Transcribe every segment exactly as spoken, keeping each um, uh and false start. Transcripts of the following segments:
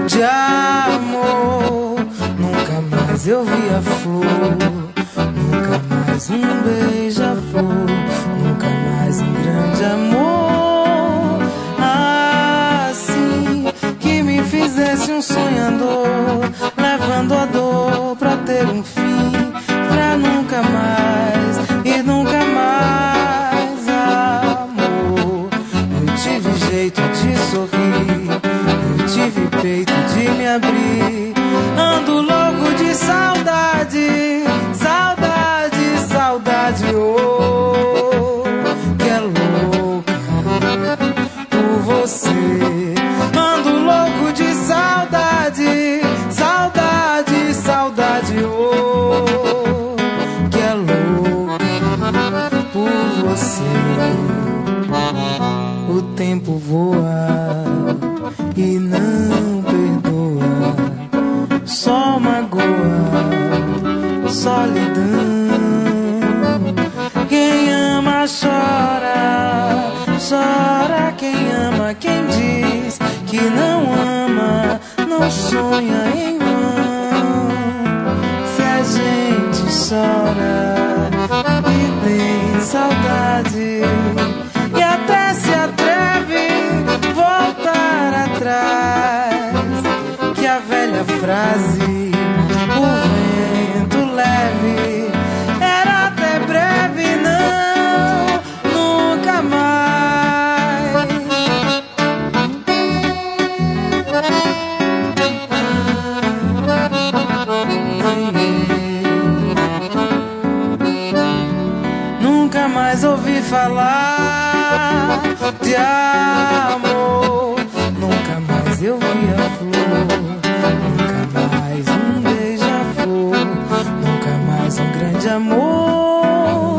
de amor. Nunca mais eu vi a flor, nunca mais um beija-flor, nunca mais um grande amor assim, que me fizesse um sonhador, levando a dor pra ter um fim, pra nunca mais e nunca mais, amor. Eu tive jeito de sorrir, eu tive peito de me abrir, ando louco de saudade, saudade, saudade, oh, que é louca por você. Ando louco de saudade, saudade, saudade, oh, que é louca por você. O tempo voa e não perdoa, só magoa, solidão. Quem ama chora, chora quem ama. Quem diz que não ama, não sonha em vão. Se a gente chora e tem saudade, e até se atreve voltar atrás, que a velha frase, o vento leve, era até breve, não, nunca mais. Nunca mais ouvi falar de amor, nunca mais eu vi a flor, nunca mais um beija-flor, nunca mais um grande amor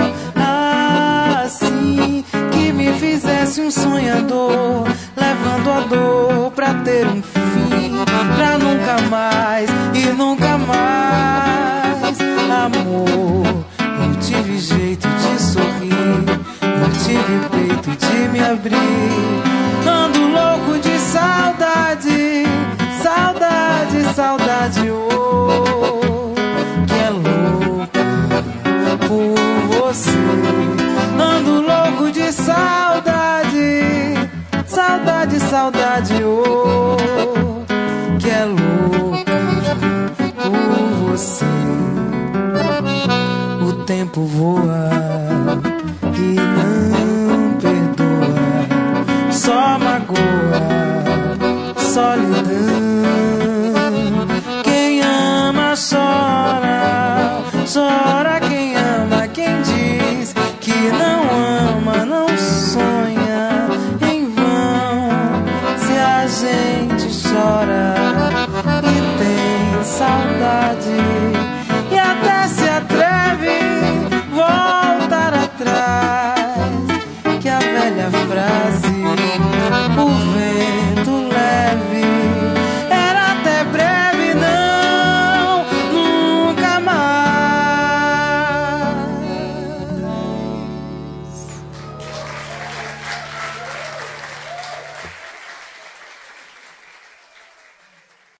assim, que me fizesse um sonhador, levando a dor pra ter um fim, pra nunca mais e nunca mais, amor. Eu tive jeito de sorrir, eu tive peito de me abrir, ando louco de saudade, saudade, saudade, oh, que é louca por você. Ando louco de saudade, saudade, saudade, oh, que é louca por você. O tempo voa e não perdoa, só magoa, solidão.